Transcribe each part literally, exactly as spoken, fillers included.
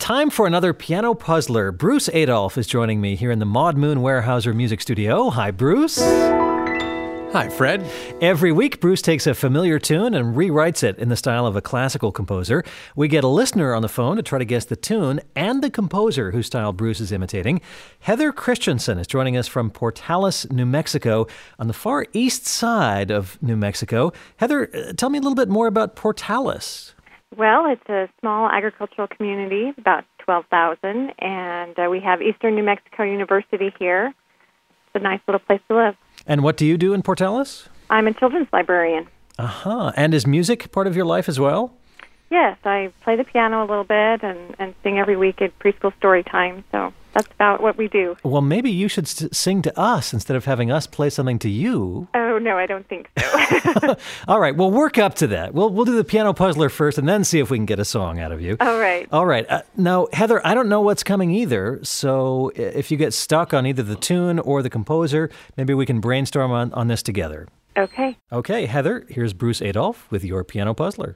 time for another piano puzzler. Bruce Adolphe is joining me here in the Maud Moon Weyerhaeuser Music Studio. Hi, Bruce. Hi, Fred. Every week, Bruce takes a familiar tune and rewrites it in the style of a classical composer. We get a listener on the phone to try to guess the tune and the composer whose style Bruce is imitating. Heather Christensen is joining us from Portales, New Mexico, on the far east side of New Mexico. Heather, uh, tell me a little bit more about Portales. Well, it's a small agricultural community, about twelve thousand, and uh, we have Eastern New Mexico University here. It's a nice little place to live. And what do you do in Portales? I'm a children's librarian. Uh-huh. And is music part of your life as well? Yes, I play the piano a little bit and, and sing every week at preschool story time, so that's about what we do. Well, maybe you should st- sing to us instead of having us play something to you. Oh, no, I don't think so. All right, well, work up to that. We'll we'll do the piano puzzler first and then see if we can get a song out of you. All right. All right. Uh, now, Heather, I don't know what's coming either, so if you get stuck on either the tune or the composer, maybe we can brainstorm on, on this together. Okay. Okay, Heather, here's Bruce Adolphe with your piano puzzler.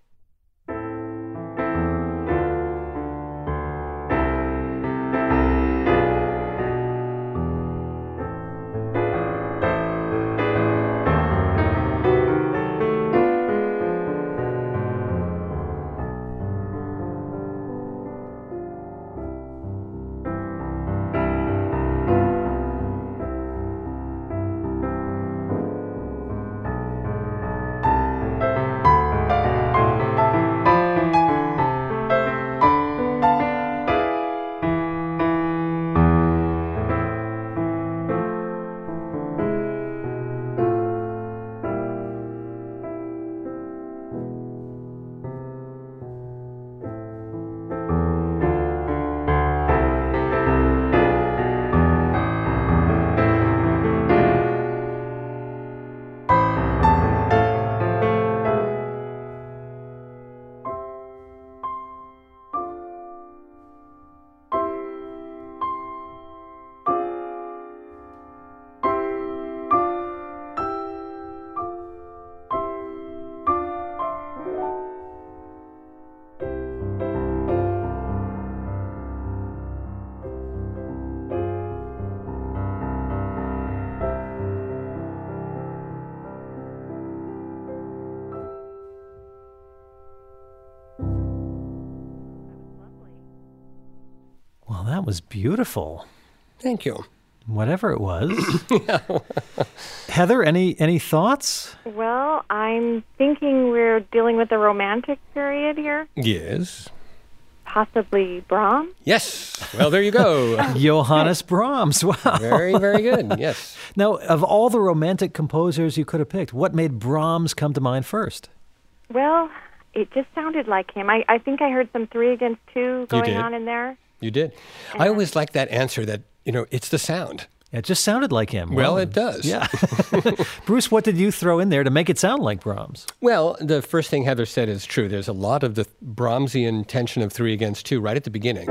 Well, that was beautiful. Thank you. Whatever it was. Heather, any any thoughts? Well, I'm thinking we're dealing with a romantic period here. Yes. Possibly Brahms? Yes. Well, there you go. Johannes Brahms. Wow. Very, very good. Yes. Now, of all the romantic composers you could have picked, what made Brahms come to mind first? Well, it just sounded like him. I, I think I heard some three against two going on in there. You did. I always like that answer that, you know, it's the sound. It just sounded like him. Well, well it does. Yeah. Bruce, what did you throw in there to make it sound like Brahms? Well, the first thing Heather said is true. There's a lot of the Brahmsian tension of three against two right at the beginning.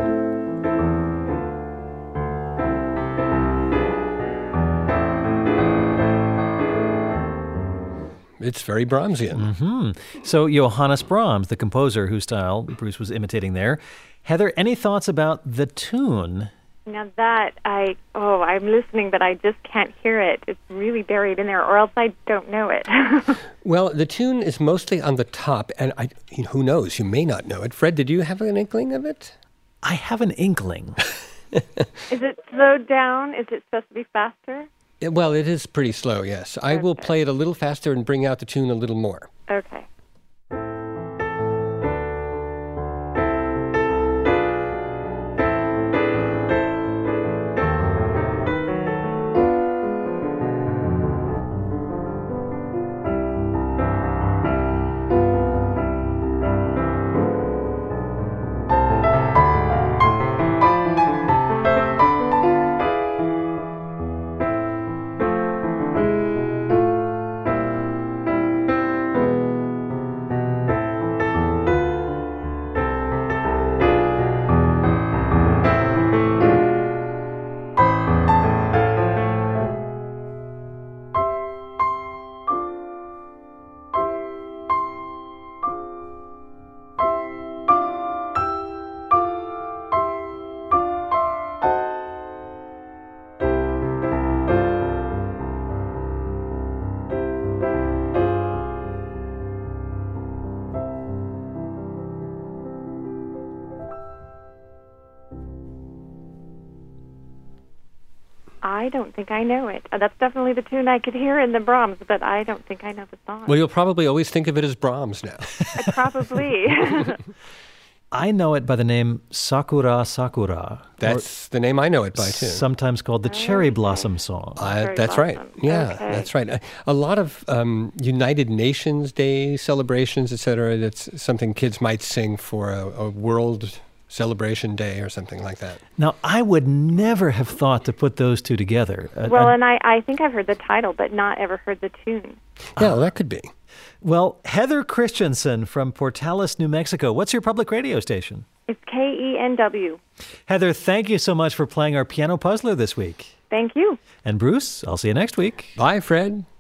It's very Brahmsian. Mm-hmm. So Johannes Brahms, the composer whose style Bruce was imitating there. Heather, any thoughts about the tune? Now that I, oh, I'm listening, but I just can't hear it. It's really buried in there, or else I don't know it. Well, the tune is mostly on the top, and I, you know, who knows? You may not know it. Fred, did you have an inkling of it? I have an inkling. Is it slowed down? Is it supposed to be faster? It, well, it is pretty slow, yes. I Okay. will play it a little faster and bring out the tune a little more. Okay. I don't think I know it. Uh, That's definitely the tune I could hear in the Brahms, but I don't think I know the song. Well, you'll probably always think of it as Brahms now. Uh, Probably. I know it by the name Sakura Sakura. That's the name I know it by, too. Sometimes called the Cherry Blossom Song. Uh, Cherry that's right. Blossom. Yeah, Okay. that's right. A, a lot of um, United Nations Day celebrations, et cetera, that's something kids might sing for a, a World Celebration Day or something like that. Now, I would never have thought to put those two together. Uh, Well, I- and I, I think I've heard the title, but not ever heard the tune. Yeah, well, that could be. well, Heather Christensen from Portales, New Mexico. What's your public radio station? It's K E N W. Heather, thank you so much for playing our piano puzzler this week. Thank you. And Bruce, I'll see you next week. Bye, Fred.